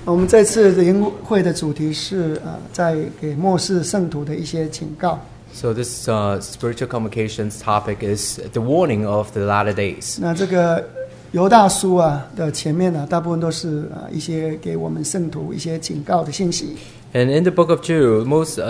我们这次的营会的主题是在给末世圣徒的一些警告。 So this spiritual communications topic is the warning of the latter days. 那这个犹大书的前面大部分都是一些给我们圣徒一些警告的信息。 And in the book of Jude,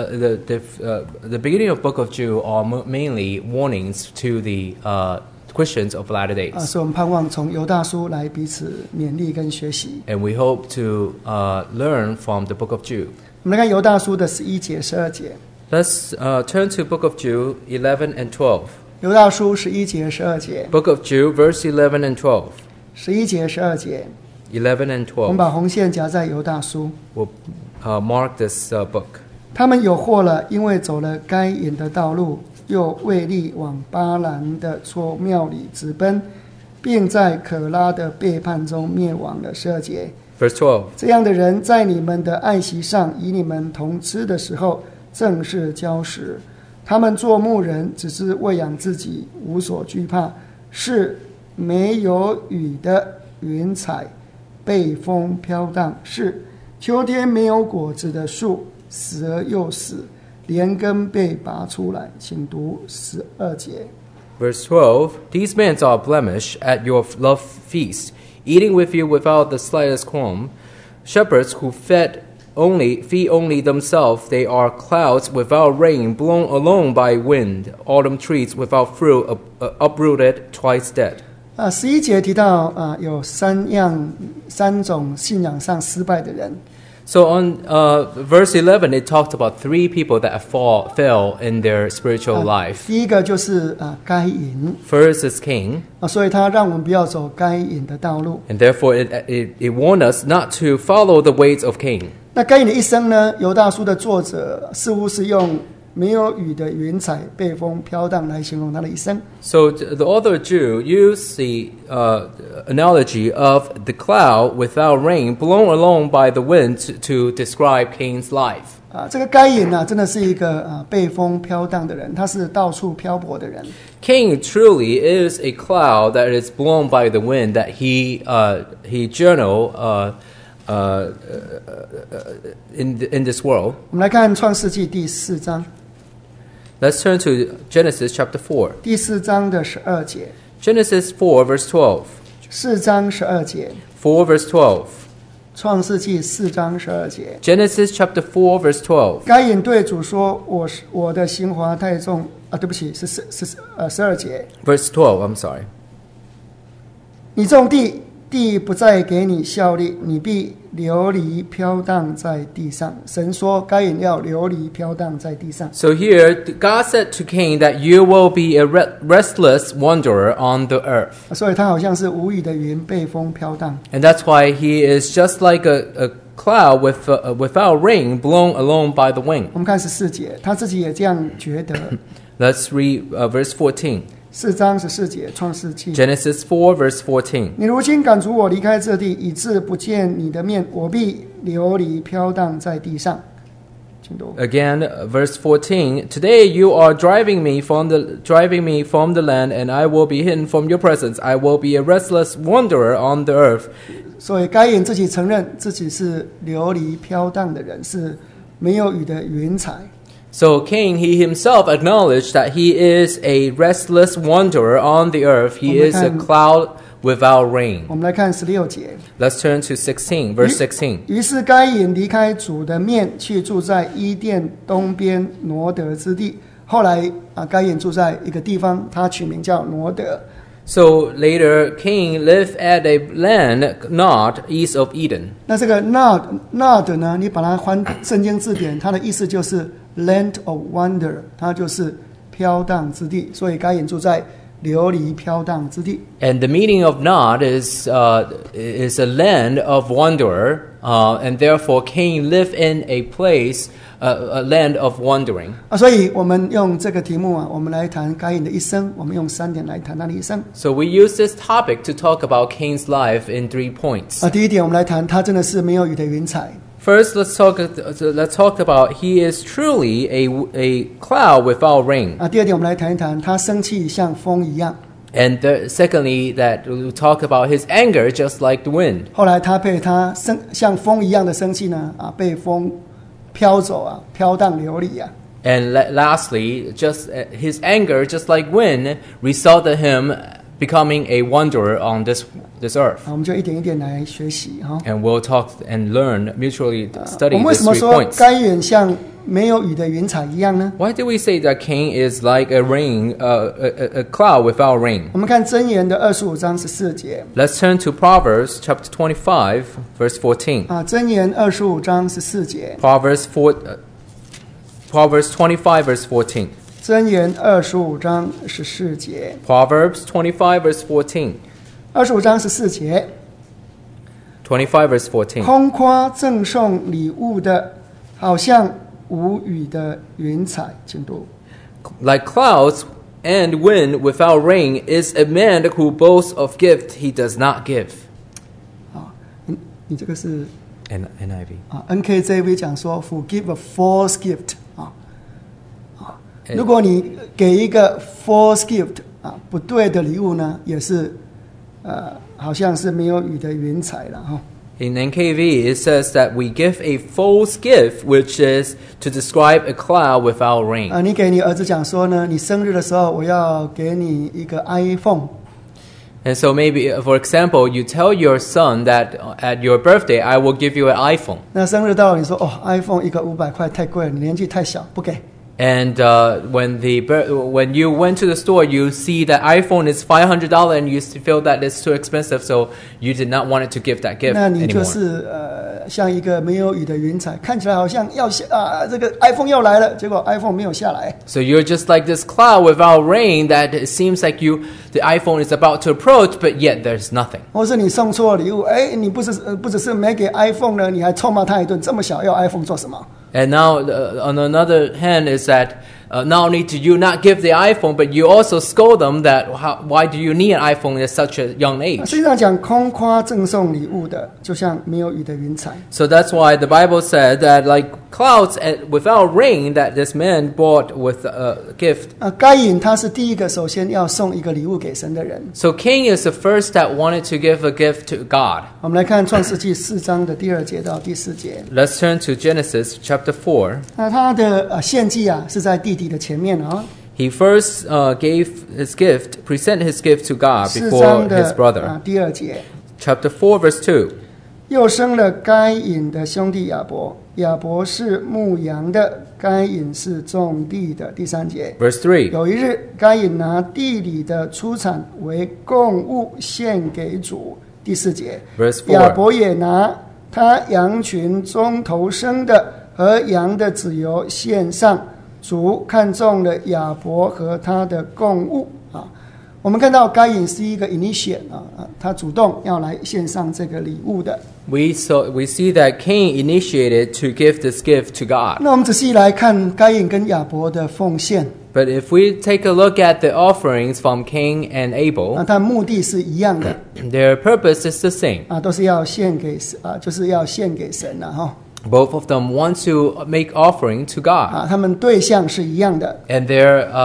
the beginning of book of Jude are mainly warnings to the Christians of latter days. 所以我们盼望从犹大书来彼此勉励跟学习。 And we hope to learn from the book of Jude. 我们来看犹大书的11节、12节。 Let's turn to book of Jude 11 and 12. 犹大书11节、12节。 Book of Jude, verse 11 and 12. 11节、12节。 11 and 12. 我们把红线夹在犹大书。 We'll mark this book. 他们有祸了，因为走了该隐的道路，又为利往巴兰的错庙里直奔，并在可拉的背叛中灭亡了。12节。 Verse 12. 这样的人在你们的爱席上与你们同吃的时候，正是礁石。他们做牧人，只是喂养自己，无所惧怕，是没有雨的云彩，被风飘荡，是秋天没有果子的树，死而又死，连根被拔出来。请读12节。 Verse 12. These men are blemish at your love feast, eating with you without the slightest qualm. Shepherds who feed only themselves. They are clouds without rain, blown along by wind. Autumn trees without fruit, uprooted, twice dead. 11节提到有三种信仰上失败的人。 So on verse 11, it talked about three people that fell in their spiritual life. 第一个就是该隐。 First is Cain. 所以他让我们不要走该隐的道路。 And therefore it warned us not to follow the ways of Cain. 那该隐的一生呢，犹大书的作者似乎是用没有雨的云彩被风飘荡来形容他的一生。 So the author of Jude used the analogy of the cloud without rain blown along by the wind to describe Cain's life. 这个该隐真的是一个被风飘荡的人，他是到处漂泊的人。 Cain truly is a cloud that is blown by the wind, that he journeyed in this world. 我们来看创世纪第4章。 Let's turn to Genesis chapter 4. 第4章的12节。 Genesis 4 verse 12. 4章12节。 4 verse 12. 创世纪4章12节。 Genesis chapter 4 verse 12. 该隐对主说：“我的刑罚太重。”对不起，是12节。 Verse 12, I'm sorry. 你种地，地不再给你效力，你必流离飘荡在地上。神说该隐要流离飘荡在地上。 So here, God said to Cain that you will be a restless wanderer on the earth. 所以他好像是无雨的云被风飘荡。 And that's why he is just like a cloud without rain blown along by the wind. 我们看14节，他自己也这样觉得。 Let's read verse 14. 4章14节，创世纪。 Genesis 4 verse 14. 你如今赶逐我离开这地，以致不见你的面，我必流离飘荡在地上。请读。 Again, verse 14. Today you are driving me from the land, and I will be hidden from your presence. I will be a restless wanderer on the earth. 所以该隐自己承认自己是流离飘荡的人，是没有雨的云彩。 So Cain, he himself acknowledged that he is a restless wanderer on the earth. He is a cloud without rain. 我们来看16节。 Let's turn to 16, verse 16. 于是该隐离开主的面，去住在伊甸东边挪得之地。后来该隐住在一个地方，他取名叫挪得。 So later, Cain lived at a land not east of Eden. 那这个 Nod 呢，你把它翻圣经字典，它的意思就是 Land of Wonder， 它就是飘荡之地。所以该隐住在流离飘荡之地。 And the meaning of Nod is a land of wanderer, and therefore Cain lived in a place, a land of wandering. 所以我们用这个题目我们来谈该隐的一生。我们用3点来谈他的一生。 So we use this topic to talk about Cain's life in 3 points. 第一点，我们来谈他真的是没有雨的云彩。 First, let's talk about he is truly a cloud without rain. 第二点，我们来谈一谈他生气像风一样。 And secondly, that we'll talk about his anger, just like the wind. 后来他被他像风一样的生气呢，被风飘走啊，飘荡流离啊。 And lastly, just his anger, just like wind, resulted him becoming a wanderer on this earth. 我们就一点一点来学习哈。 And we'll talk and learn, mutually 我 study 们为 these 什么 3 说 points. 该隐像没有雨的云彩一样呢？ Why do we say that Cain is like a cloud without rain? 我们看箴言的25章14节 Let's turn to Proverbs chapter 25, verse 14. 箴言25章14节 Proverbs 25, verse 14. 箴言25章14节 Proverbs 25, verse 14. 25章14节 25, verse 14. 空夸赠送礼物的，好像无雨的云彩。请读。 Like clouds and wind without rain is a man who boasts of gift he does not give. 你这个是 NIV. NKJV 讲说 who give a false gift 如果你给一个 false gift 不对的礼物呢，也是好像是没有雨的云彩了哈。 In NKV, it says that we give a false gift, which is to describe a cloud without rain. 你给你儿子讲说呢，你生日的时候我要给你一个 iPhone。 And so maybe, for example, you tell your son that at your birthday, I will give you an iPhone. 那生日到了，你说iPhone 一个500块太贵了，你年纪太小，不给。 And when you went to the store, you see that iPhone is $500 and you feel that it's too expensive, so you did not want it to give that gift 那你就 anymore. 是像一个没有雨的云彩，看起来好像要这个 iPhone 要来了，结果 iPhone 没有下来。 So you're just like this cloud without rain that it seems like the iPhone is about to approach, but yet there's nothing. 或是你送错礼物，你不只是没给 iPhone 呢，你还臭骂他一顿，这么小要 iPhone 做什么？ And now, on another hand, is that not only do you not give the iPhone, but you also scold them that why do you need an iPhone at such a young age? 实际上讲空夸赠送礼物的，就像没有雨的云彩。 So that's why the Bible said that like clouds without rain, that this man brought with a gift. 该隐他是第一个首先要送一个礼物给神的人。 So Cain is the first that wanted to give a gift to God. 我们来看创世纪4章的第2节到第4节。 Let's turn to Genesis chapter 4. 那他的献祭是在弟弟的前面啊。 He first present his gift to God 4 before 章 his 的 brother. 第2节。 Chapter 4, verse 2. 又生了该隐的兄弟亚伯，亚伯是牧羊的，该隐是种地的。第3节。 Verse 3. 有一日，该隐拿地里的出产为供物献给主。第4节。 Verse 4. 亚伯也拿他羊群中头生的和羊的脂油献上，主看中了亚伯和他的供物我们看到该隐是一个 initiate 他主动要来献上这个礼物的。 We see that Cain initiated to give this gift to God. 那我们仔细来看该隐跟亚伯的奉献。 But if we take a look at the offerings from Cain and Abel, 它目的是一样的 their purpose is the same. 都是要献给就是要献给神 Both of them want to make offering to God. 他们对象是一样的。 And they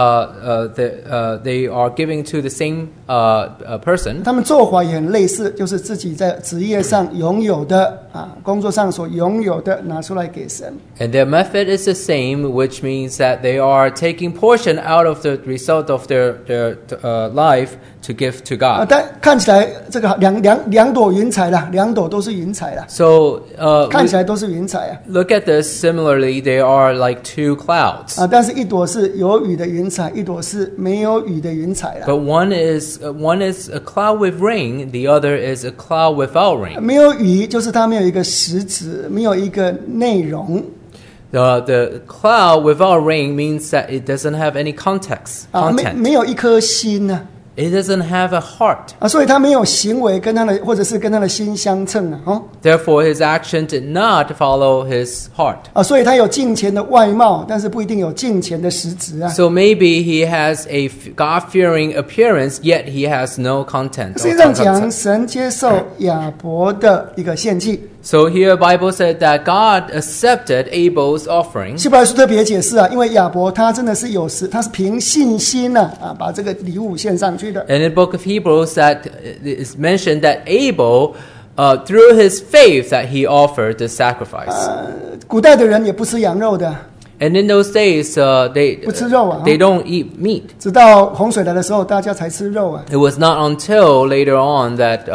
are giving to the same person. 他们做法也很类似，就是自己在职业上拥有的工作上所拥有的拿出来给神。 And their method is the same, which means that they are taking portion out of the result of their life to give to God. 但看起来这个两朵云彩啦，两朵都是云彩啦。 So 看起来都是云彩 look at this. Similarly, they are like two clouds. 但是一朵是有雨的云彩，一朵是没有雨的云彩啦。 But one is a cloud with rain, the other is a cloud without rain. 没有雨就是它没有一个实质，没有一个内容。 The cloud without rain means that it doesn't have any context. 没有一颗心呢。 It doesn't have a heart. 所以他没有行为跟他的或者是跟他的心相称 Therefore, his action did not follow his heart. 所以他有敬虔的外貌，但是不一定有敬虔的实质 So maybe he has a God-fearing appearance, yet he has no content. 实际上讲，神接受亚伯的一个献祭。 So here Bible said that God accepted Abel's offering. 希伯来书特别解释啊，因为亚伯他真的是他是凭信心呢把这个礼物献上去的。 And in the book of Hebrews that is mentioned that Abel through his faith that he offered the sacrifice. 古代的人也不吃羊肉的。 And in those days, they 不吃肉啊 they don't eat meat. 直到洪水来的时候，大家才吃肉啊。 It was not until later on that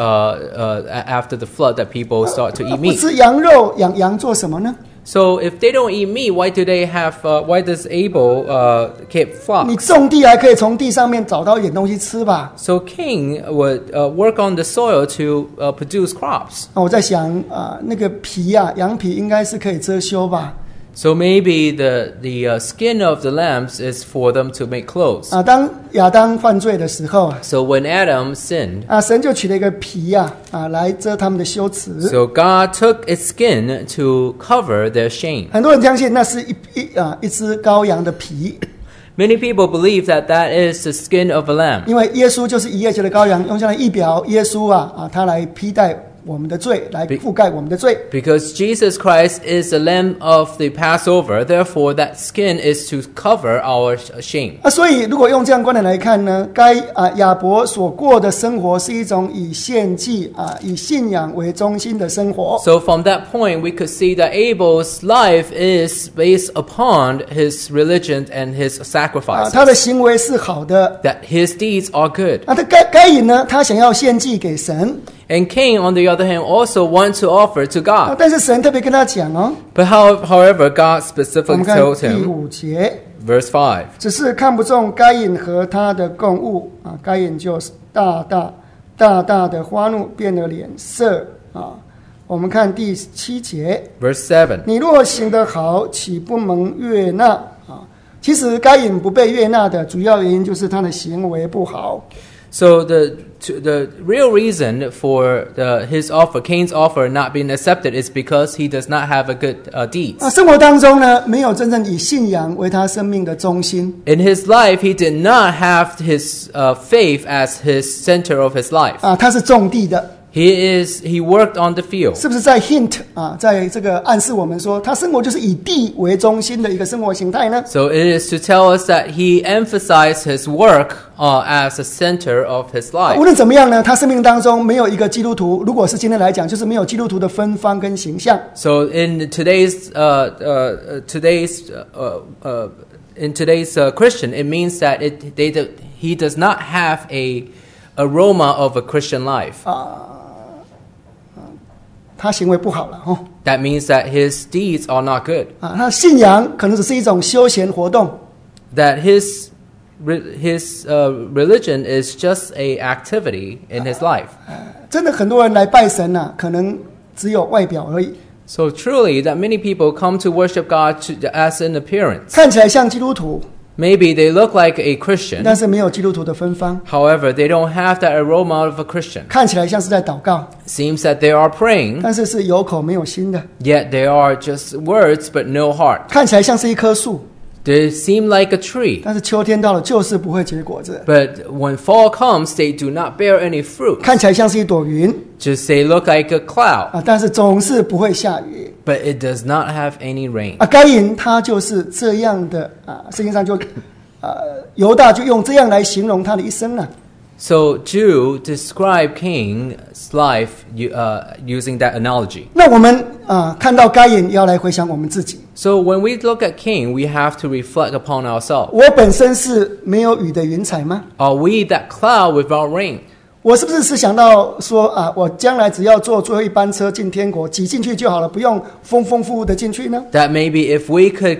after the flood that people start to eat 不 meat. 吃羊肉，养羊做什么呢？ So if they don't eat meat, why do they have? Why does Abel keep 你 flock? 种地还可以从地上面找到一点东西吃吧？ So King would work on the soil to produce crops. 我在想那个皮啊，羊皮应该是可以遮羞吧？ So maybe the skin of the lambs is for them to make clothes. 当亚当犯罪的时候 So when Adam sinned, 神就取了一个皮来遮他们的羞耻。 so God took its skin to cover their shame. 很多人相信那是一只羔羊的皮， Many people believe that that is the skin of a lamb. 因为耶稣就是逾越节的羔羊，用这样的仪表，耶稣他来披戴我们的罪，来覆盖我们的罪。 Because Jesus Christ is the lamb of the Passover, therefore that skin is to cover our shame. 所以如果用这样观点来看呢，亚伯所过的生活是一种以献祭以信仰为中心的生活。 So from that point, we could see that Abel's life is based upon his religion and his 他 sacrifices. 的行为是好的。 That his deeds are good. 该隐呢，他想要献祭给神， And Cain, on the other hand, also wants to offer to God. 但是神特别跟他讲 But however, God 我 specifically 们看 told 第 him, 5节， verse 5, 只是看不中该隐和他的供物该隐就大大的发怒，变了脸色我们看第7节， verse 7. 你若行得好，岂不蒙悦纳其实该隐不被悦纳的主要原因就是他的行为不好。 So the real reason for his offer, Cain's offer, not being accepted is because he does not have a good deeds. 生活当中呢，没有真正以信仰为他生命的中心 In his life, he did not have his faith as his center of his life. 他是种地的， He worked on the field. 是不是在 hint 在这个暗示我们说，他生活就是以地为中心的一个生活形态呢？ So it is to tell us that he emphasized his work as a center of his life. 无论怎么样呢，他生命当中没有一个基督徒，如果是今天来讲，就是没有基督徒的芬芳跟形象。 So in today's Christian, it means that he does not have a aroma of a Christian life. 他行为不好了 That means that his deeds are not good. 他信仰可能只是一种休闲活动 That his religion is just a activity in his life. 真的很多人来拜神可能只有外表而已， So truly, that many people come to worship God as an appearance. 看起来像基督徒， Maybe they look like a Christian. 但是没有基督徒的芬芳， However, they don't have that aroma of a Christian. 看起来像是在祷告， Seems that they are praying, 但是是有口没有心的， yet they are just words but no heart. 看起来像是一棵树， They seem like a tree, 但是秋天到了就是不会结果子， but when fall comes, they do not bear any fruit. 看起来像是一朵云 Just they look like a cloud, 但是总是不会下雨 but it does not have any rain. 该隐他就是这样的圣经上就犹大就用这样来形容他的一生了。 So Jude described Cain's life using that analogy. 那我们看到该隐要来回想我们自己， So when we look at Cain, we have to reflect upon ourselves. 我本身是没有雨的云彩吗？ Are we that cloud without rain? 我是不是想到说我将来只要坐最后一班车进天国，挤进去就好了，不用丰丰富富的进去呢？ That maybe if we could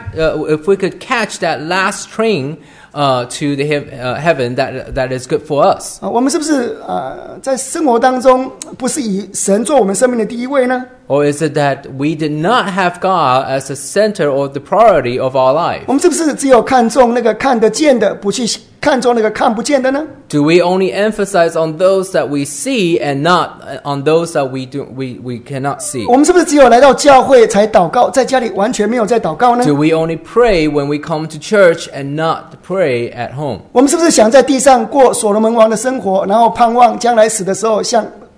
catch that last train to the heaven, that is good for us. 我们是不是在生活当中不是以神做我们生命的第一位呢？ Or is it that we did not have God as the center or the priority of our life? 我们是不是只有看重那个看得见的，不去看重那个看不见的呢？ Do we only emphasize on those that we see and not on those that we cannot see? 我们是不是只有来到教会才祷告，在家里完全没有在祷告呢？ Do we only pray when we come to church and not pray at home? 我们是不是想在地上过所罗门王的生活，然后盼望将来死的时候像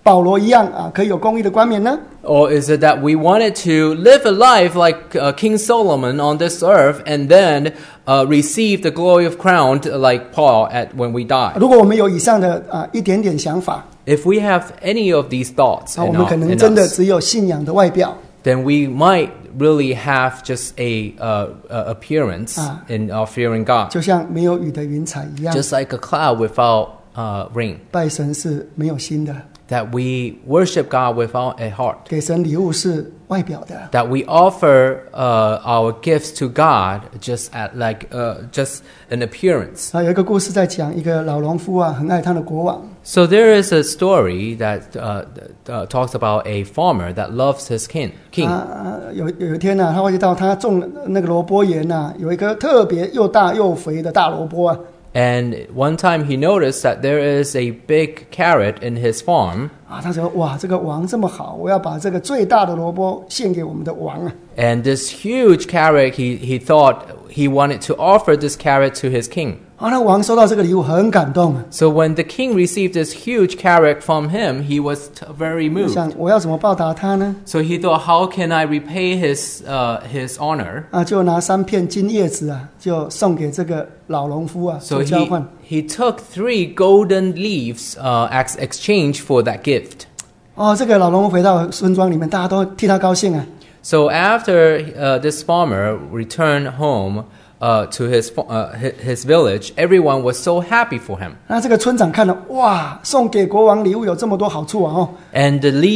保罗一样啊，可以有公义的冠冕呢？ Or is it that we wanted to live a life like King Solomon on this earth and then receive the glory of crown like Paul when we die? 如果我们有以上的一点点想法， If we have any of these thoughts 我 in 们可能 in 真的 us, 只有信仰的外表 then we might really have just a appearance in our fearing God, 就像没有雨的云彩一样， just like a cloud without rain. 拜神是没有心的， That we worship God without a heart. 给神礼物是外表的。 That we offer our gifts to God just just an appearance. 有一个故事在讲一个老农夫很爱他的国王， So there is a story that talks about a farmer that loves his king. 有一天他会到他种那个萝卜园有一个特别又大又肥的大萝卜 And one time he noticed that there is a big carrot in his farm. 他说哇，这个王这么好，我要把这个最大的萝卜献给我们的王 And this huge carrot, he thought he wanted to offer this carrot to his king. 那王收到这个礼物很感动 So when the king received this huge carrot from him, he was very 我 moved. 想我要怎么报答他呢 So he thought, how can I repay his honor? 就拿3片金叶子就送给这个老农夫做 So 交换 he took 3 golden leaves as exchange for that gift. 这个老农夫回到村庄里面，大家都替他高兴 So after this farmer returned home to his village, everyone was so happy for him. 那这个村长看了，哇，送给国王礼物有这么多好处 And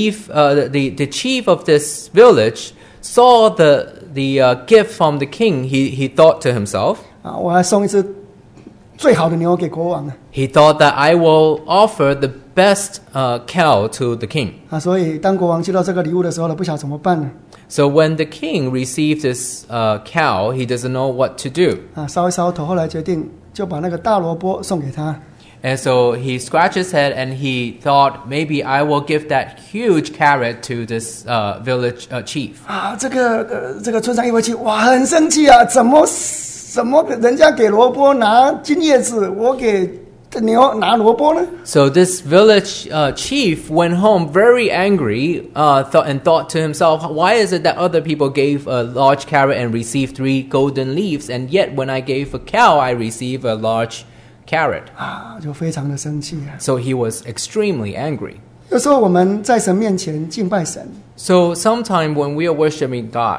the chief of this village saw the gift from the king. He thought to himself, 我要送一只最好的牛给国王 he thought that I will offer the best cow to the king. 所以当国王接到这个礼物的时候呢，不晓得怎么办呢 So when the king received this cow, he doesn't know what to do. 烧一烧头，后来决定就把那个大萝卜送给他 And so he scratched his head and he thought, maybe I will give that huge carrot to this village chief. 这个村长一回去，哇，很生气怎么人家给萝卜拿金叶子，我给牛拿萝卜呢 So this village chief went home very angry thought to himself, why is it that other people gave a large carrot and received 3 golden leaves, and yet when I gave a cow, I receive a large carrot? 就非常的生气 So he was extremely angry. 有时候我们在神面前敬拜神 So sometime when we are worshiping God,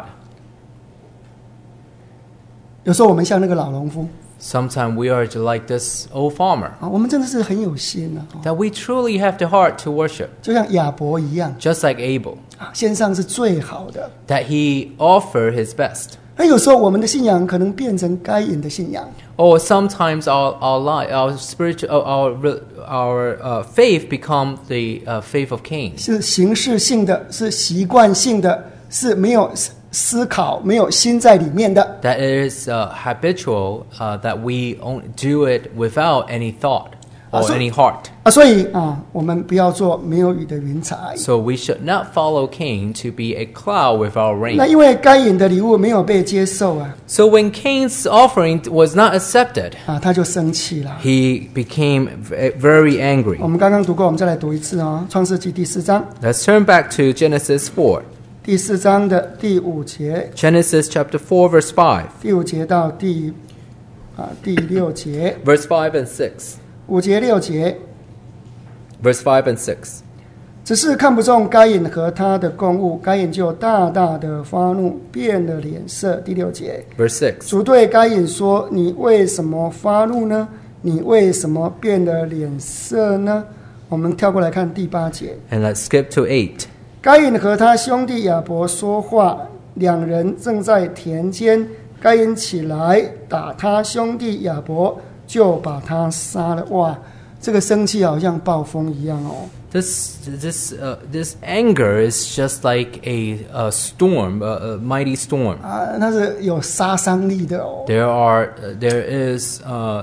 有时候我们像那个老农夫 sometime we are like this old farmer, 我们真的是很有心 that we truly have the heart to worship, 就像亚伯一样 just like Abel, 献上是最好的 that he offered his best. 那有时候我们的信仰可能变成该隐的信仰 Or sometimes our spiritual our faith become the faith of Cain. 是形式性的，是习惯性的，是没有思考、没有心在里面的。 That it is habitual, that we do it without any thought or any heart. 所以我们不要做没有雨的云彩。 So we should not follow Cain to be a cloud without 那 rain. 因为该隐的礼物没有被接受 So when Cain's offering was not accepted, 他就生气了。 he became very angry. 我们刚刚读过，我们再来读一次创世纪第4章， Let's turn back to Genesis 4. 第4章的第5节， Genesis chapter 4 verse 5. 第5节到第6节， Verse 5 and 6. 5节6节。 Verse 5 and 6. 只是看不中该隐和他的供物，该隐就大大的发怒，变了脸色。第6节， Verse 6. 主对该隐说：“你为什么发怒呢？你为什么变了脸色呢？”我们跳过来看第8节。 And let's skip to 8. 该隐和他兄弟亚伯说话，两人正在田间。该隐起来打他兄弟亚伯，就把他杀了。哇，这个生气好像暴风一样 This anger is just like a storm, a mighty storm. 那是有杀伤力的 There is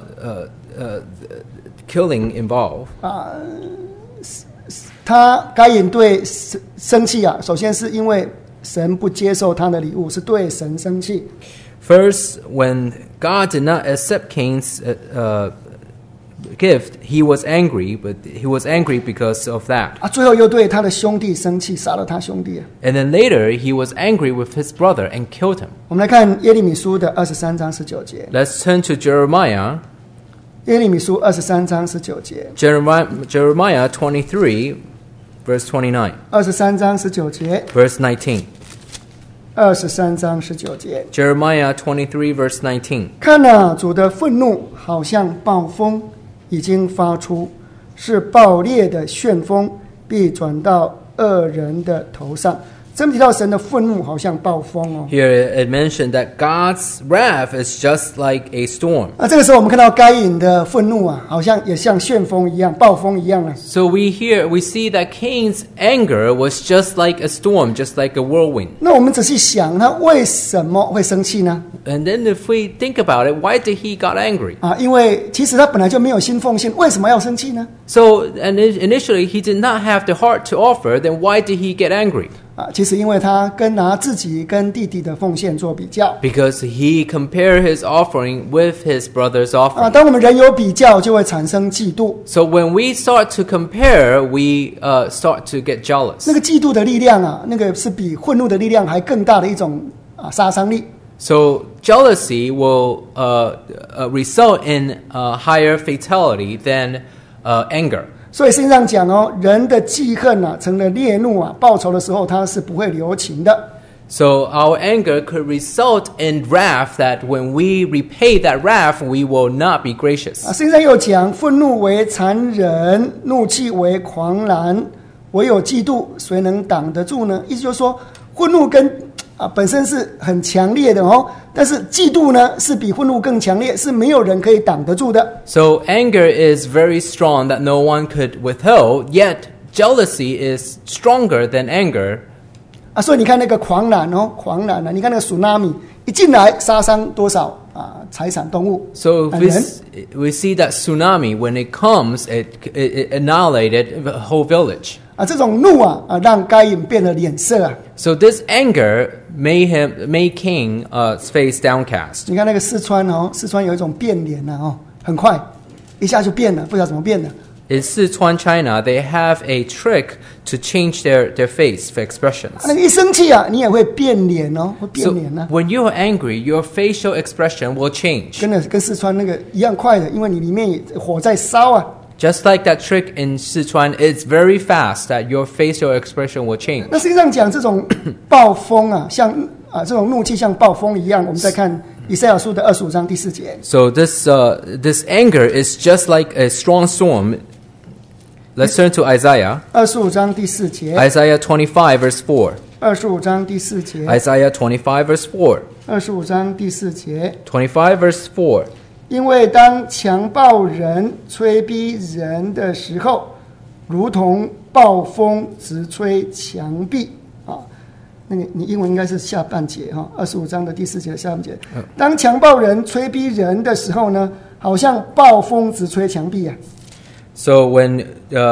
killing involved. 该隐对生气首先是因为神不接受他的礼物，是对神生气。 First, when God did not accept Cain's gift, he was angry, but he was angry because of that. 啊，最后又对他的兄弟生气，杀了他兄弟。 And then later, he was angry with his brother and killed him. 我们来看耶利米书的23章19节。 Let's turn to Jeremiah. 耶利米书23章19节。 Jeremiah 23, verse 29. 23章19节。 Verse 19. 23章19节。 Jeremiah 23, verse 19. 看哪，主的愤怒好像暴风已经发出，是暴烈的旋风，必转到恶人的头上。这么提到神的愤怒好像暴风哦。 Here it mentioned that God's wrath is just like a storm. 这个时候我们看到该隐的愤怒啊，好像也像旋风一样、暴风一样啊。 So we see that Cain's anger was just like a storm, just like a whirlwind. 那我们仔细想，他为什么会生气呢？ And then if we think about it, why did he got angry? 啊，因为其实他本来就没有心奉献，为什么要生气呢？ So and initially he did not have the heart to offer, then why did he get angry? 啊，其实因为他拿自己跟弟弟的奉献做比较。 Because he compared his offering with his brother's 啊， offering. 当我们人有比较，就会产生嫉妒。 So when we start to compare, we start to get jealous. 那个嫉妒的力量啊，那个是比愤怒的力量还更大的一种杀伤力。 So jealousy will result in higher fatality than anger. 所以圣经上讲哦，人的记恨啊，成了烈怒啊，报仇的时候他是不会留情的。 So our anger could result in wrath that when we repay that wrath, we will not be gracious. 啊，圣经上又讲，愤怒为残忍，怒气为狂澜，唯有嫉妒，谁能挡得住呢？意思就是说，愤怒跟本身是很强烈的哦，但是嫉妒呢是比愤怒更强烈，是没有人可以挡得住的。 So anger is very strong that no one could withhold, yet jealousy is stronger than anger. 啊，所以你看那个狂澜哦，狂澜啊，你看那个 tsunami 一进来，杀伤多少财产动物 So 人。 we see that tsunami, when it comes, it annihilated the whole village. 啊，这种怒啊，让该隐变了脸色啊。 So this anger made Cain's face downcast. 你看那个四川哦，四川有一种变脸啊，哦，很快一下就变了，不知道怎么变的。 In Sichuan, China, they have a trick to change their face for expressions. 那你一生气啊，你也会变脸哦，会变 So 脸啊， when you are angry, your facial expression will change. 跟四川那个一样快的，因为你里面火在烧啊。 Just like that trick in Sichuan, it's very fast that your facial expression will change. 那实际上讲这种暴风啊，像这种怒气像暴风一样，我们再看以赛亚书的25章第4节。 So this anger is just like a strong storm. Let's turn to Isaiah. 25章第4节。 Isaiah 25 verse 4. 25章第4节。 Isaiah 25 verse 4. 25章第4节。 25 verse 4. 因为当强暴人催逼人的时候，如同暴风直吹墙壁啊。那个你英文应该是下半节哈，25章的第4节的下半节。当强暴人催逼人的时候呢，好像暴风直吹墙壁啊。 So when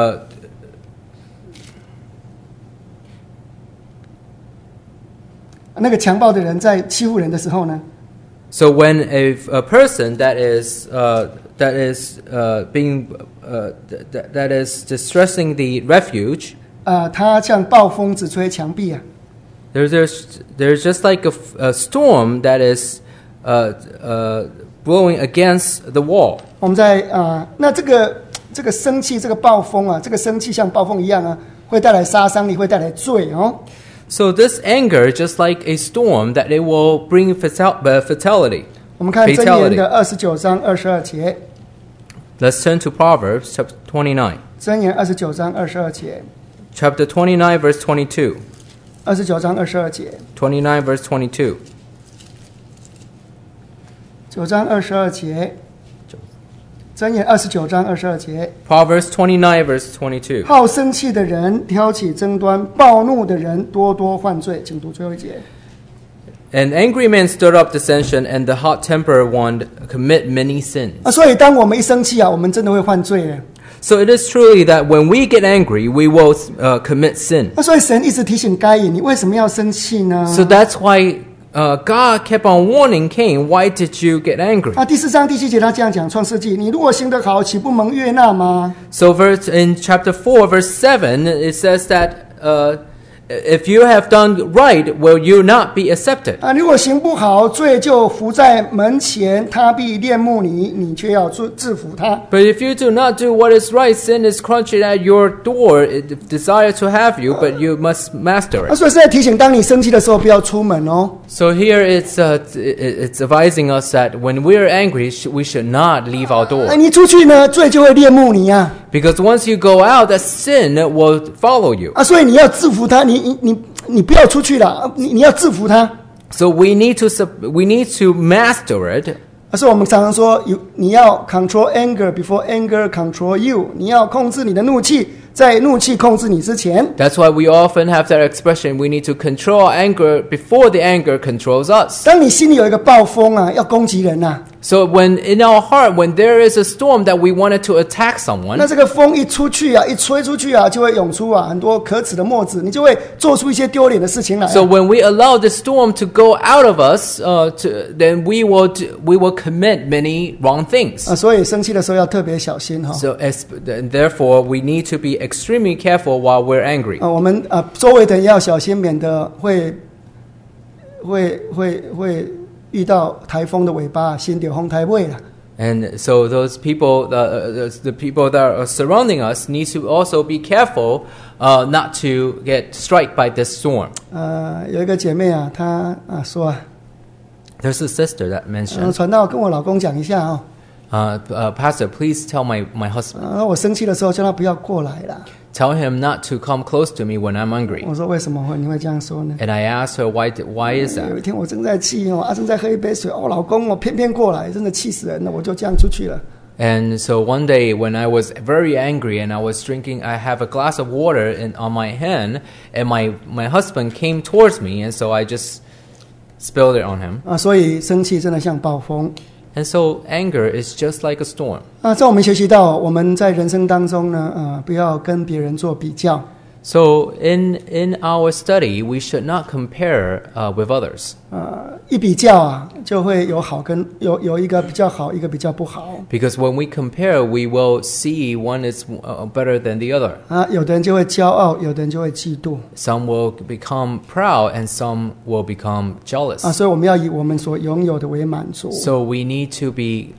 那个强暴的人在欺负人的时候呢， So when a person that is distressing the refuge, 他像暴风直吹墙壁啊。 there's just like a storm that is blowing against the wall. 我们在那这个生气，这个暴风啊，这个生气像暴风一样啊，会带来杀伤力，会带来罪哦。 So this anger, just like a storm, that it will bring fatality. 我们看箴言的29章22节。 Let's turn to Proverbs chapter 29. 箴言29章22节。 Chapter 29, verse 22. 29章22节。 29, verse 22. 9章22节。箴言29章22节。 Proverbs 29, verse 22. 好生气的人挑起争端，暴怒的人多多犯罪。请读最后一节。 An angry man stirred up dissension, and the hot-tempered one commit many sins. 所以当我们一生气啊，我们真的会犯罪耶。 So it is truly that when we get angry, we will commit sin. 所以神一直提醒该隐，你为什么要生气呢？ So that's why God kept on warning Cain, why did you get angry? 第4章第7节他这样讲，创世纪，你如果行得好，岂不蒙悦纳吗？ So in chapter 4, verse 7, it says that if you have done right, will you not be accepted? 如果行不好，罪就伏在门前，他必恋慕你，你却要制服他。 But if you do not do what is right, sin is crouching at your door, it desire to have you, but you must master it. 所以是在提醒，当你生气的时候，不要出门哦。 So here it's advising us that when we are angry, we should not leave our door. 你出去呢，罪就会恋慕你啊。 Because once you go out, that sin will follow you. 所以你要制服他，你不要出去了，你要制服他。 So we need to master it. 所以我们常常说，你要 control anger before anger control you， 你要控制你的怒气，在怒气控制你之前。 That's why we often have that expression, we need to control our anger before the anger controls us. 当你心里有一个暴风啊，要攻击人啊， So when in our heart, when there is a storm that we wanted to attack someone, 那这个风一出去啊，一吹出去啊，就会涌出啊很多可耻的沫子，你就会做出一些丢脸的事情来。 so when we allow the storm to go out of us, then we will commit many wrong things. 所以生气的时候要特别小心哈。 So therefore, we need to be extremely careful while we're angry. 我们周围的人要小心，免得会遇到台风的尾巴，先丢风台尾了。 And so those people, the people that are surrounding us, need to also be careful not to get struck by this storm. 有一个姐妹啊，她说啊， There's a sister that mentioned, 传道跟我老公讲一下哦。 Pastor, please tell my husband, 我生气的时候叫他不要过来啦。 tell him not to come close to me when I'm angry. 我说为什么你会这样说呢？ And I asked her, why is 有 that? 一天我正在气正在喝一杯水，老公偏偏过来，真的气死人了，我就这样出去了。 And so one day when I was very angry and I was drinking, I have a glass of water on my hand, and my husband came towards me, and so I just spilled it on him. 所以生气真的像暴风。 And so anger is just like a storm. 在我们学习到，我们在人生当中呢，不要跟别人做比较。 So in our study, we should not compare with others. 一比较啊，就会有好跟有一个比较好，一个比较不好。 Because when we compare, we will see one is better than the other. 有的人就会骄傲，有的人就会嫉妒。 Some will become proud, and some will become jealous. 所以我们要以我们所拥有的为满足。 So we need to be,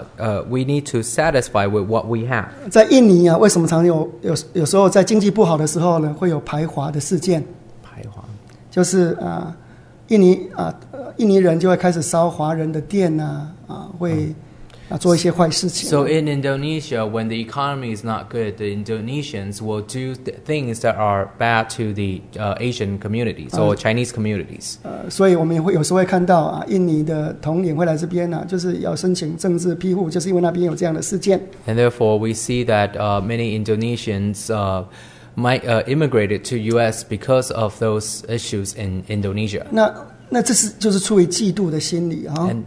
we need to satisfy with what we have. 在印尼啊，为什么常有时候在经济不好的时候呢，会有排华的事件？就是印尼人就会开始烧华人的店会做一些坏事情。 So in Indonesia, when the economy is not good, the Indonesians will do things that are bad to the Asian communities or Chinese communities. 所以我们有时候会看到印尼的统领会来这边就是要申请政治庇护，就是因为那边有这样的事件。 And therefore, we see that many Indonesians might immigrated to U.S. because of those issues in Indonesia. 那这就是出于嫉妒的心理 And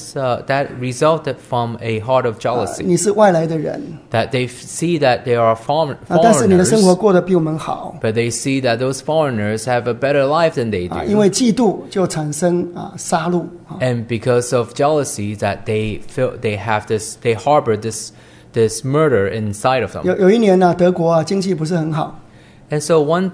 that resulted from a heart of jealousy. 你是外来的人 That they see that they are 但是你的生活 foreigners, 过得比我们好 but they see that those foreigners have a better life than they 因 do. 为嫉妒就产生杀戮 And because of jealousy, that they feel they harbor this murder inside of them. 有一年德国经济不是很好 And so one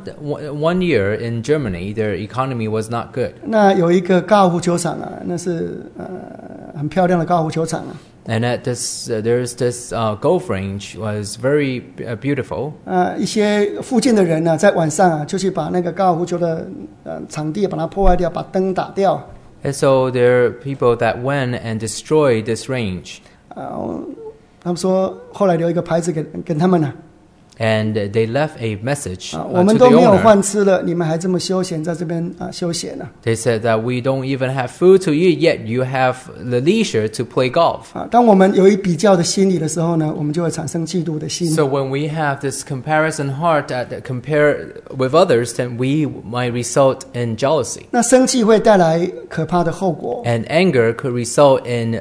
year in Germany, their economy was not good. 那有一个高尔夫球场那是很漂亮的高尔夫球场 And at this, there's this golf range was very beautiful. 一些附近的人在晚上就去把那个高尔夫球的场地把它破坏掉，把灯打掉 And so there are people that went and destroyed this range. 他们说后来留一个牌子给他们了 And they left a message 我 to 们 the 都没有 owner. 饭吃了，你们还这么休闲，在这边休闲呢 They said that we don't even have food to eat, yet you have the leisure to play golf. 当我们有一比较的心理的时候呢，我们就会产生嫉妒的心。 So when we have this comparison heart that compare with others, then we might result in jealousy. 那生气会带来可怕的后果 And anger could result in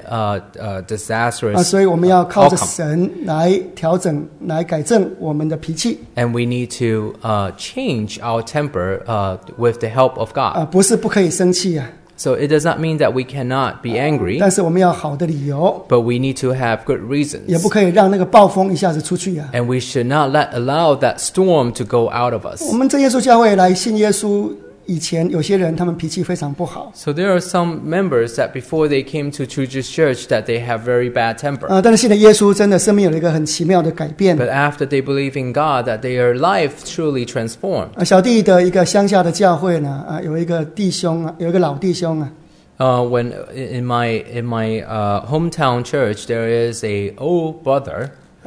disastrous 所以我们要靠着 outcome. 神来调整、来改正我们的脾气 And we need to change our temper with the help of God. 不是不可以生气 So it does not mean that we cannot be angry, 但是我们要好的理由， but we need to have good 也 reasons. 不可以让那个暴风一下子出去啊。 And we should not allow that storm to go out of us. 我们真耶稣教会来信耶稣以前，有些人他们脾气非常不好， So there are some members that before they came to True Jesus Church that they have very bad temper. 但是信了耶稣，真的生命有了一个很奇妙的改变。 But after they believe in God, that their life truly transformed. 小弟的一个乡下的教会呢，有一个弟兄啊，有一个老弟兄啊， When in my hometown church, there is a old brother,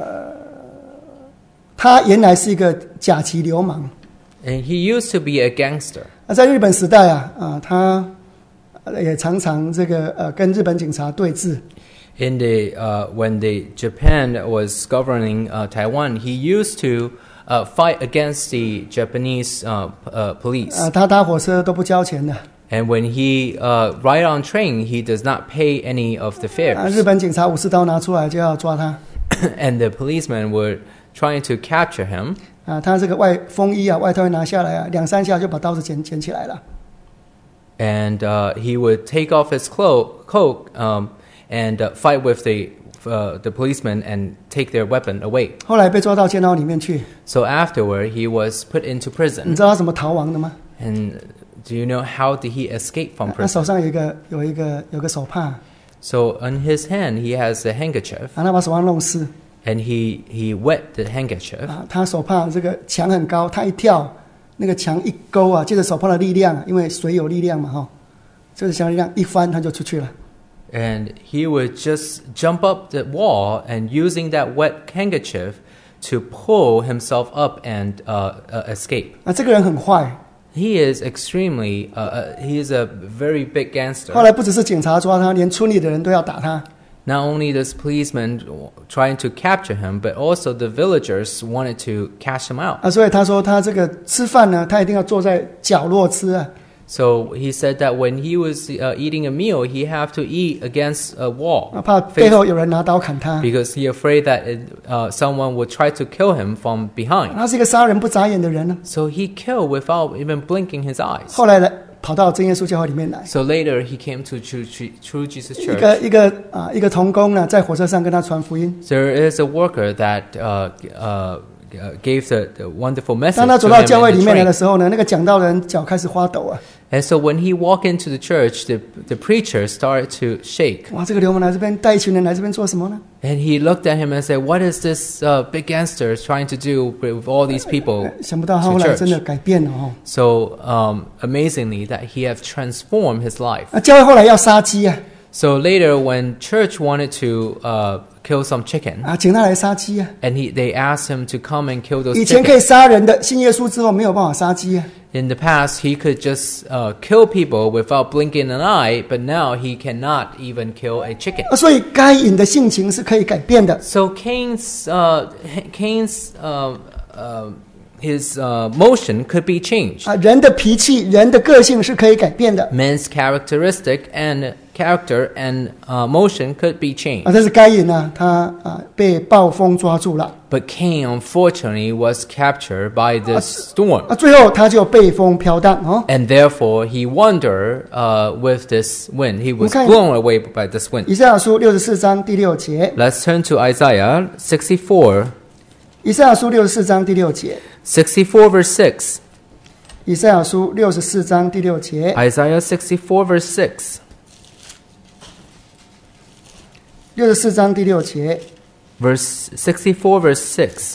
他原来是一个甲级流氓。 and he used to be a gangster. 在日本时代他也常常这个跟日本警察对峙。 In the when the Japan was governing Taiwan, he used to fight against the Japanese police. 他搭火车都不交钱的。 And when he ride on train, he does not pay any of the 日 fares. 本警察武士刀拿出来就要抓他。 And the policemen were trying to capture him. 他这个风衣外套一拿下来2-3下就把刀子捡起来了。 And he would take off his coat and fight with the policemen and take their weapon away. 后来被抓到监牢里面去。 So afterward, he was put into 你 prison. 知道他怎么逃亡的吗？ And do you know how did he escape from 他手 prison? 上有个手帕， So on his hand, he has a handkerchief, 他把手上弄湿。 and he wet the handkerchief. 他手帕这个墙很高，他一跳，那个墙一勾借着手帕的力量，因为水有力量嘛就是墙力量一翻，他就出去了。 And he would just jump up the wall and using that wet handkerchief to pull himself up and escape. 这个人很坏。 He is extremely, he is a very big 后 gangster. 来不只是警察抓他，连村里的人都要打他。 Not only does policemen trying to capture him, but also the villagers wanted to cash him out. 所以他说他这个吃饭呢，他一定要坐在角落吃。 So he said that when he was eating a meal, he have to eat against a wall 怕背后有人拿刀砍他。 because he afraid that someone would try to kill him from behind. 他是一个杀人不眨眼的人呢。 So he killed without even blinking his eyes. 后来呢，跑到真耶稣教会里面来。 So later he came to True Jesus 一 Church. 个同工呢，在火车上跟他传福音。 There is a worker that gave the wonderful message 当他 to 走到 him 教会 in 里 the 面来的 train. 时候呢，那个讲道人脚开始发抖。 And so when he walked into the church, the preacher started to shake. 哇，这个流氓来这边带一群人来这边做什么呢？ And he looked at him and said, "What is this big gangster trying to do with all these people?" 想不到他后来真的改变了。 So amazingly, that he have transformed his life. 教会后来要杀鸡。 So later, when church wanted to kill some chicken, 请他来杀鸡。 and they asked him to come and kill those 以前可以 chickens. 杀人的，信耶稣之后没有办法杀鸡。 In the past, he could just kill people without blinking an eye, but now he cannot even kill a chicken. 所以该隐的性情是可以改变的。 So Cain's his motion could be changed. 人的脾气、人的个性是可以改变的。 Man's character and motion could be changed. 但是该隐呢，他被暴风抓住了。 But Cain unfortunately was captured by this storm. 最后他就被风飘荡。 And therefore he wandered with this wind. He was 我们看 blown away by this wind. 以赛亚书64章第6节。 Let's turn to Isaiah 64. 以赛亚书64章第6节。 64 verse 6. 以赛亚书64章第6节。 Isaiah 64 verse 6. 64章第6节。 Verse 64 verse 6.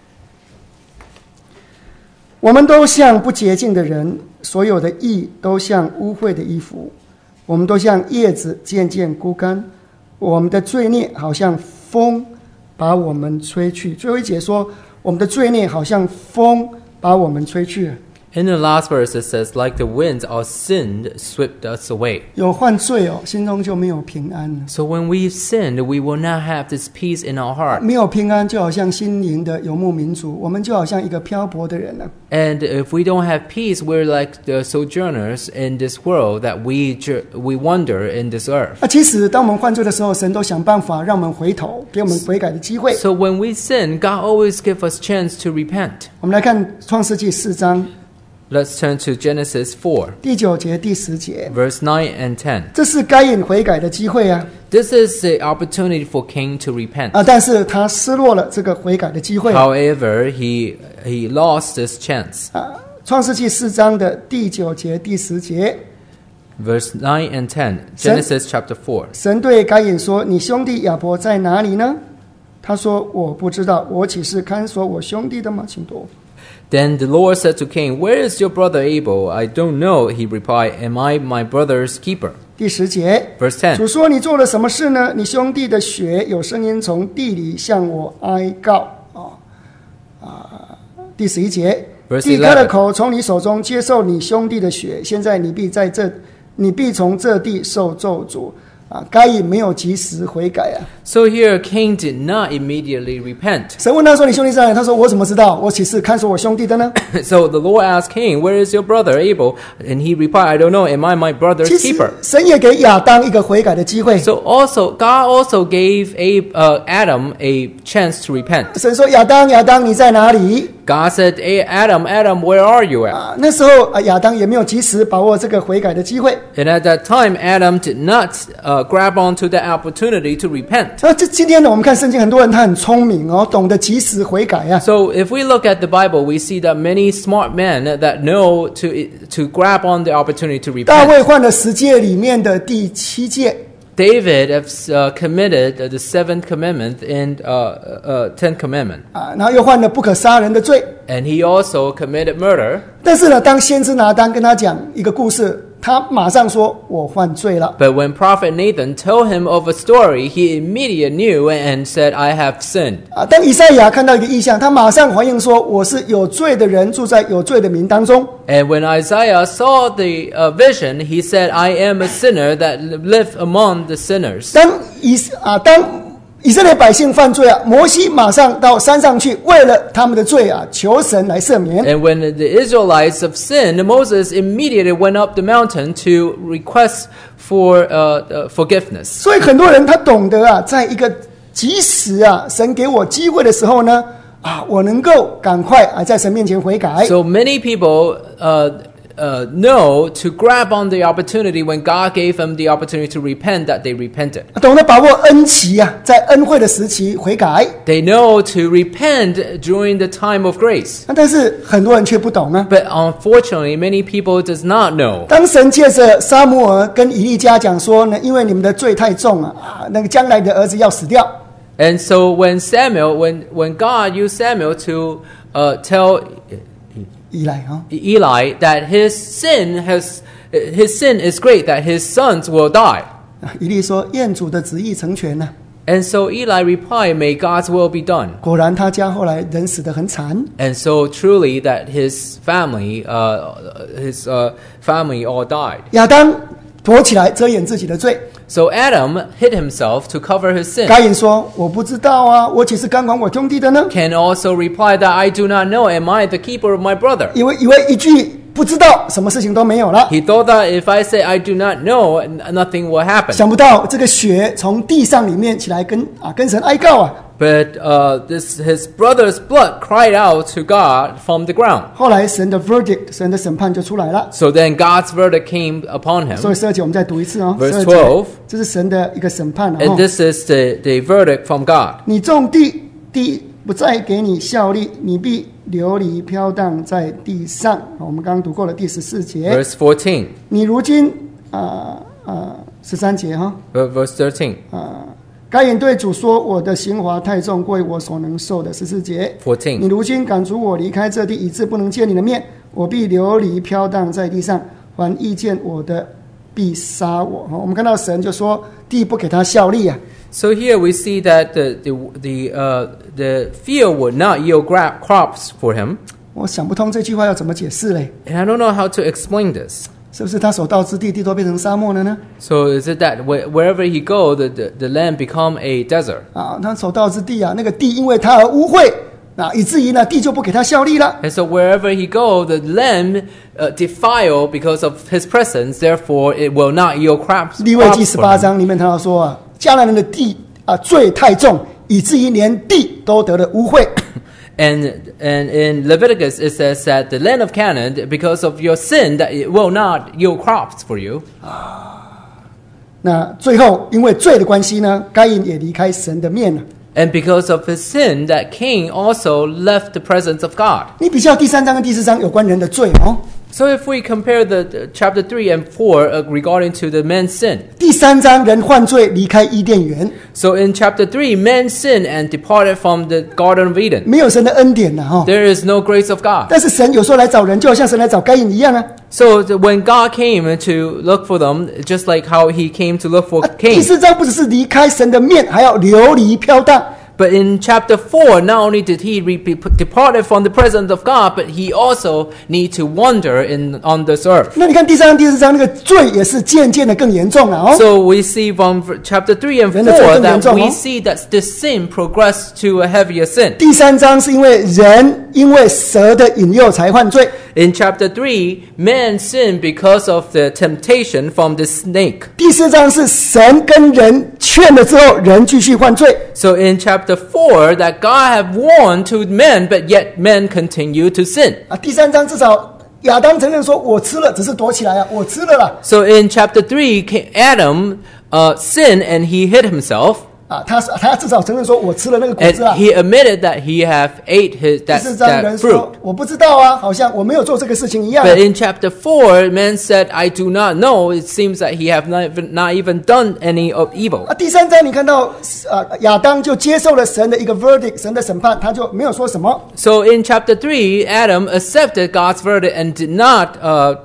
我们都像不洁净的人，所有的义都像污秽的衣服，我们都像叶子渐渐枯干，我们的罪孽好像风把我们吹去。最后一节说，我们的罪孽好像风把我们吹去。 In the last verse it says, like the winds, our sin swept us away. 有犯罪心中就没有平安了。 So when we sinned, we will not have this peace in our heart. 没有平安，就好像心灵的游牧民族，我们就好像一个漂泊的人了。 And if we don't have peace, we're like the sojourners in this world that we wander in this earth. 其实当我们犯罪的时候，神都想办法让我们回头，给我们悔改的机会。 So when we sin, God always gives us chance to repent. 我们来看创世纪4章 Let's turn to Genesis 4, 第9节、第10节， verse 9 and 10. 这是该隐悔改的机会啊！ This is the opportunity for Cain to repent. 但是他失落了这个悔改的机会。 However, he lost this chance. 创世纪4章的第9节、第10节， Verse 9 and 10, Genesis chapter 4. 神对该隐说：“你兄弟亚伯在哪里呢？”他说：“我不知道，我岂是看守我兄弟的吗？”请读。 Then the Lord said to Cain, Where is your brother Abel? I don't know, he replied. Am I my brother's keeper? 第10节， Verse 10. 主说：“你做了什么事呢？你兄弟的血有声音从地里向我哀告。”第11节， Verse 地开了 11. 口，从你手中接受你兄弟的血，现在你必从这地受咒诅。该隐没有及时悔改啊。 So here Cain did not immediately repent. 神问他说：“你兄弟在哪里？”他说：“我怎么知道？我岂是看守我兄弟的呢？” So the Lord asked Cain, Where is your brother Abel? And he replied, I don't know, am I my brother's 其实 keeper? 神也给亚当一个悔改的机会。 So God also gave Adam a chance to repent. 神说：“亚当，亚当，你在哪里 God said, Hey, Adam, Where are you at?？” 那时候亚当也没有及时把握这个悔改的机会。 And at that time, Adam did not grab onto the opportunity to repent. 今天呢，我们看圣经，很多人他很聪明哦，懂得及时悔改啊。 So if we look at the Bible, we see that many smart men that know to grab on the opportunity to 大 repent. 卫犯了10诫里面的第7诫， David has committed the 7th commandment and 10th commandment. 然后又犯了不可杀人的罪。 And he also committed murder. 但是呢，当先知拿单跟他讲一个故事，他马上说：“我犯罪了。” But when Prophet Nathan told him of a story, he immediately knew and said, I have sinned. 当以赛亚看到一个异象，他马上回应说：“我是有罪的人，住在有罪的民当中。” And when Isaiah saw the vision, he said, I am a sinner that live among the sinners. 当以色列百姓犯罪摩西马上到山上去，为了他们的罪求神来赦免。 And when the Israelites have sinned, Moses immediately went up the mountain to request for forgiveness. 所以很多人他懂得在一个及时神给我机会的时候呢，我能够赶快在神面前悔改。 So many people know to grab on the opportunity when God gave them the opportunity to repent, that they repented. 懂得把握恩期在恩惠的时期悔改。 They know to repent during the time of grace. 但是很多人却不懂啊。 But unfortunately, many people does not know. 当神借着撒母耳跟以利家讲说呢，因为你们的罪太重那个将来的儿子要死掉。 And so when God used Samuel to tell Eli that his sin is great, that his sons will die. 以利说：“愿主的旨意成全啊。” And so Eli replied, May God's will be done. 果然他家后来人死得很惨。 And so truly that his family all died. 亚当躲起来遮掩自己的罪。 So Adam hid himself to cover his sin. 该隐说：“我不知道我岂是看管我兄弟的呢？” Cain also replied that I do not know. Am I the keeper of my brother? 以为一句不知道，什么事情都没有了。 He thought that if I say I do not know, nothing will happen. 想不到这个血从地上里面起来跟神哀告 But his brother's blood cried out to God from the ground. 后来神的 verdict， 神的审判就出来了。 So then God's verdict came upon him. 所以12节我们再读一次 Verse 12节 12. 这是神的一个审判 And this is the verdict from God. 你种地，地不再给你效力，你必流离飘荡在地上。我们刚刚读过了第14节。 Verse 14. 你如今13节 Verse 13. 该隐对主说：“我的刑罚太重，过于我所能受的。”14节。 14. 你如今赶逐我离开这地，以致不能见你的面，我必流离飘荡在地上，凡遇见我的必杀我。我们看到神就说地不给他效力 So here we see that the field would not yield crops for him. 我想不通这句话要怎么解释嘞？ And I don't know how to explain this. 是不是他所到之地，地都变成沙漠了呢？ So is it that wherever he go, the land become a desert? 他所到之地那个地因为他而污秽以至于地就不给他效力了。 And so wherever he go, the land defile because of his presence. Therefore, it will not yield crops. 利未记18章里面他说迦南人的地罪太重，以至于连地都得了污秽。 And in Leviticus it says that the land of Canaan, because of your sin, that it will not yield crops for you. 那最后因为罪的关系呢，该隐也离开神的面了。 And because of his sin, that Cain also left the presence of God. 你比较第3章跟第4章有关人的罪哦。 So if we compare the chapter 3 and 4 regarding to the man's sin. 第3章人犯罪离开伊甸园， So in chapter 3, man sinned and departed from the Garden of Eden. 没有神的恩典了哈。 There is no grace of God. 但是神有时候来找人，就好像神来找该隐一样啊。 So when God came to look for them, just like how he came to look for 第 Cain. 4章不只是离开神的面，还要流离飘荡。 But in chapter 4, not only did he departed from the presence of God, but he also need to wander on this earth. 那你看第3章、第4章那个罪也是渐渐的更严重了哦。 So we see from chapter 3 and 4 that we see that the sin progressed to a heavier sin. 第3章是因为人因为蛇的引诱才犯罪。 In chapter 3, man sinned because of the temptation from the snake. 第4章是神跟人劝了之后，人继续犯罪。 So in chapter 4, that God have warned to men, but yet men continue to sin. 第3章至少亚当承认说：“我吃了，只是躲起来啊，我吃了啦。” So in chapter 3, Adam sinned and he hid himself. 他至少承认说：“我吃了那个果 And 子啊。” he admitted that he have ate 第4章 that 人 fruit. 说：“我不知道啊，好像我没有做这个事情一样。” But in chapter 4, man said, I do not know. It seems that he have not even done any of evil. 第3章你看到亚当就接受了神的一个 verdict， 神的审判，他就没有说什么。 So in chapter 3, Adam accepted God's verdict and did not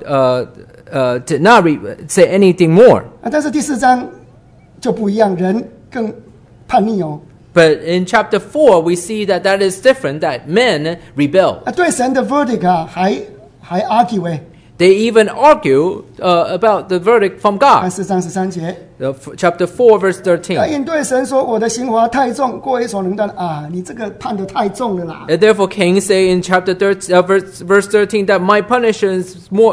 say anything more. 但是第4章就不一样，人更叛逆哦。 But in chapter 4, we see that is different, that men rebel. 对神的 verdict 还 argue 哎。 They even argue about the verdict from 看 God. 4章13节， Chapter 4, verse 该 13. 隐对神说：“我的刑罚太重，过为所能担啊！你这个判得太重了啦。” And therefore, Cain say in chapter verse 13 that my punishment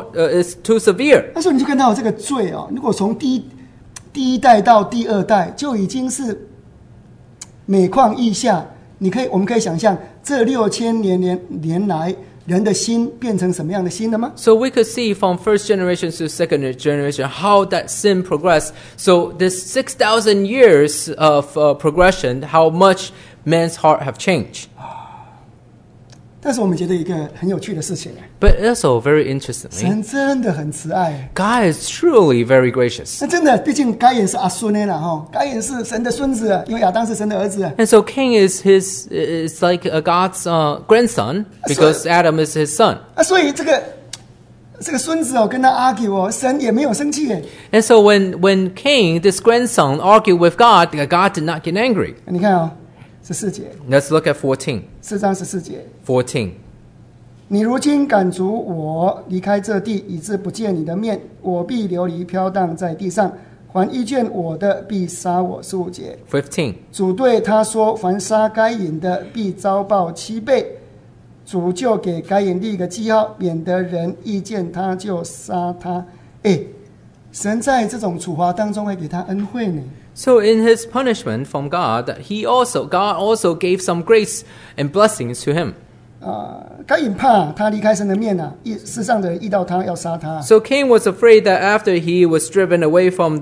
is too severe. 那时候你就看到这个罪哦，如果从第一代到第2代就已经是每况愈下。我们可以想象这6000年来人的心变成什么样的心了吗？ So we could see from first generation to second generation how that sin progressed. So this 6,000 years of progression, how much man's heart have changed. 但是我们觉得一个很有趣的事情， But also very interestingly, 神真的很慈爱。 God is truly very gracious. 那真的，毕竟该隐是阿孙的啦哈，该隐是神的孙子，因为亚当是神的儿子。 And so Cain is like God's grandson because Adam is his son. 所以这个孙子跟他 argue 神也没有生气耶。 And so when Cain, this grandson, argued with God, God did not get angry. 你看14节， Let's look at 14. 4章14节。 14. 你如今赶逐我离开这地，以致不见你的面，我必流离飘荡在地上。凡遇见我的，必杀我。15节。 15. 主对他说：“凡杀该隐的，必遭报7倍。”主就给该隐立一个记号，免得人遇见他就杀他。神在这种处罚当中会给他恩惠呢。 So in his punishment from God, that God also gave some grace and blessings to him. 该隐怕他离开神的面世上的人遇到他要杀他。 So Cain was afraid that after he was driven away from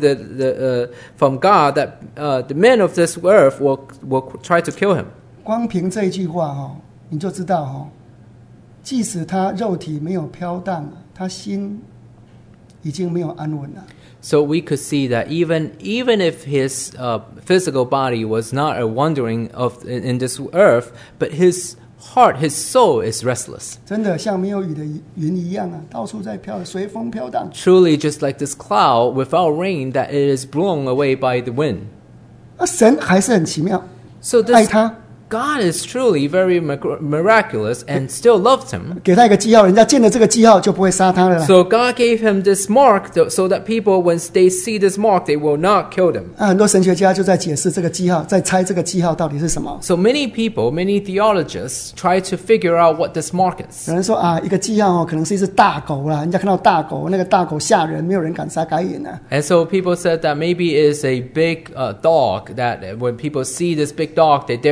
from God, that the men of this earth will try to kill him. 光凭这一句话你就知道即使他肉体没有飘荡，他心已经没有安稳了。 So we could see that even if his physical body was not a wandering in this earth, but his heart, his soul is restless. 真的像没有雨的云一样到处在飘，随风飘荡。 Truly, just like this cloud without rain, that it is blown away by the wind. 神还是很奇妙， So 爱 this 他， God is truly very miraculous and still loves him. 给他一个记号，人家见了这个记号就不会杀他了啦。 So God gave him this mark so that people, when they see this mark, they will not kill them. 很多神学家就在解释这个记号，在猜这个记号到底是什么。 So many theologians try to figure out what this mark is. 有人说一个记号可能是一只大狗啦，人家看到大狗，那个大狗吓人，没有人敢杀该隐啊。 And so people said that maybe it's a big dog, that when people see this big dog, they dare not to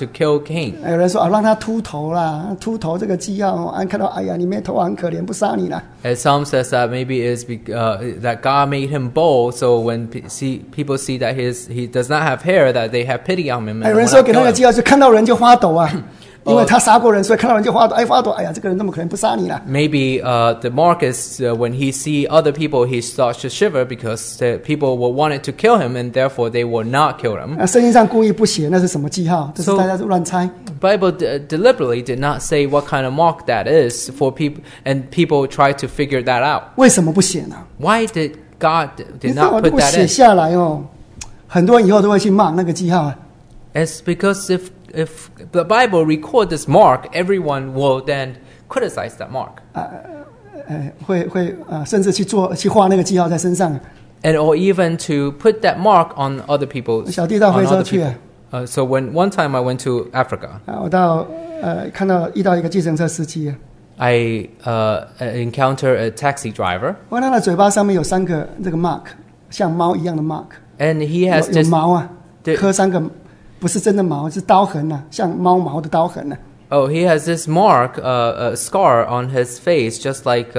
kill Cain. 有人说啊，让他秃头啦，秃头这个记号哦，看到哎呀，你没头发很可怜，不杀你啦。 And some says that maybe it is that God made him bald, so when people see that he does not have hair, that they have pity on him. 有 And 人 will 说 not 给那 kill 个 him. 记号就看到人就发抖啊，因为他杀过人，所以看到人就发抖，发抖，哎呀，这个人那么可怜，不杀你啦。 Maybe the mark is when he see other people, he starts to shiver because the people will wanted to kill him, and therefore they will not kill him. 圣经上故意不写那是什么记号，这是 So- 大家乱猜。 Bible deliberately did not say what kind of mark that is for people, and people try to figure that out. 为什么不写呢？ Why did God 你 did 知道 not 如 put 果 that 写 in? 下来哦，很多人以后都会去骂那个记号啊。 It's because if the Bible record this mark, everyone will then criticize that mark, 会甚至去画那个记号在身上。 and or even to put that mark on other people. 小弟到非洲去啊， So when one time I went to Africa, 我遇到一个计程车司机啊， I encountered a taxi driver, 我看他的嘴巴上面有3个这个 mark， 像猫一样的 mark， and he has 有 this 毛啊， 对刻3个，不是真的毛，是刀痕啊，像猫毛的刀痕啊。 he has this mark, a scar on his face, just like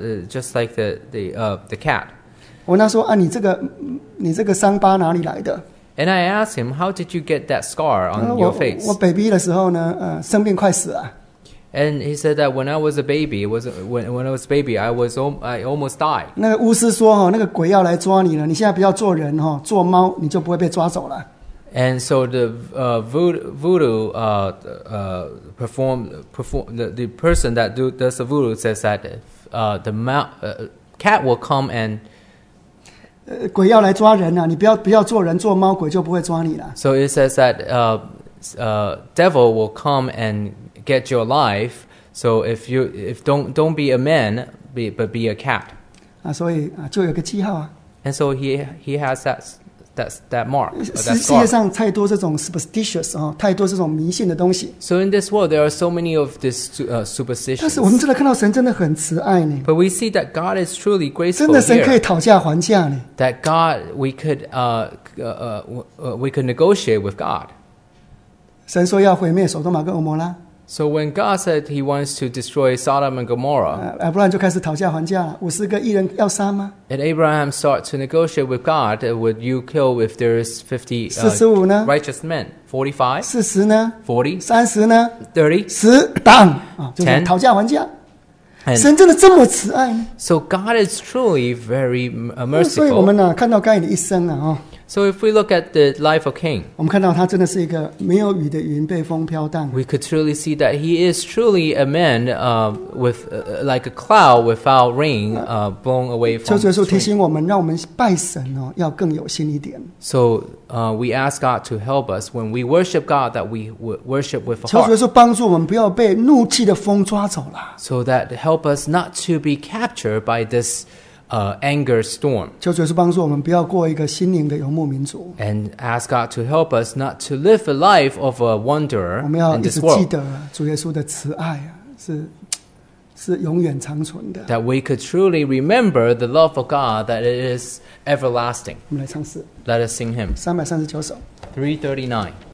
the cat. 我跟他说啊，你这个伤疤哪里来的？ And I asked him, "How did you get that scar 他说 on your face?" 我 baby 的时候呢，生病快死了。 And he said that when I was a baby, when I was a baby, I almost died. 那个巫师说哈，那个鬼要来抓你了，你现在不要做人哈，做猫你就不会被抓走了。 And so the voodoo the person that does the voodoo says that the cat will come and 鬼要来抓人啊，你不要做人，做猫鬼就不会抓你了。 so it says that devil will come and get your life. So if don't be a man, but be a cat. 所以就有个记号啊。 And so he has that mark, 世 that 界 scar. 上太多这种 superstitious 太多这种迷信的东西。 So in this world, there are so many of these 但 superstitions. 是我们真的看到神真的很慈爱呢， But we see that God is truly 真 graceful 的神可以 here. 讨价还价呢。 That God, we could negotiate with God. 神说要毁灭所多玛跟俄摩拉， So when God said He wants to destroy Sodom and Gomorrah, 不然就开始讨价还价了。50个义人要杀吗？ and Abraham started to negotiate with God, would you kill if there is 50 45呢？ righteous men? 45, 40呢？ 40, 30呢 30? ？10当啊，就是 10 讨价还价。 And 神真的这么慈爱呢？ so God is truly very 所以我 merciful. 们呢看到该隐的一生啊， So if we look at the life of Cain, 我们看到他真的是一个没有雨的云，被风飘荡。 we could truly see that he is truly a man with like a cloud without rain blown away 求 from 主耶稣 the 提 stream. 醒我们，让我们拜神哦，要更有心一点。 So we ask God to help us when we worship God, that we worship with a 求主耶 heart, 稣帮助我们，不要被怒气的风抓走了。 so that help us not to be captured by this anger storm. 求主耶稣帮助我们，不要过一个心灵的游牧民族。 And ask God to help us not to live a life of a wanderer 我们要 in 一 this 直记 world. 得主耶稣的慈爱啊，是永远长存的。 That we could truly remember the love of God, that it is everlasting. 我们来唱诗， Let us sing hymn 339首。 339.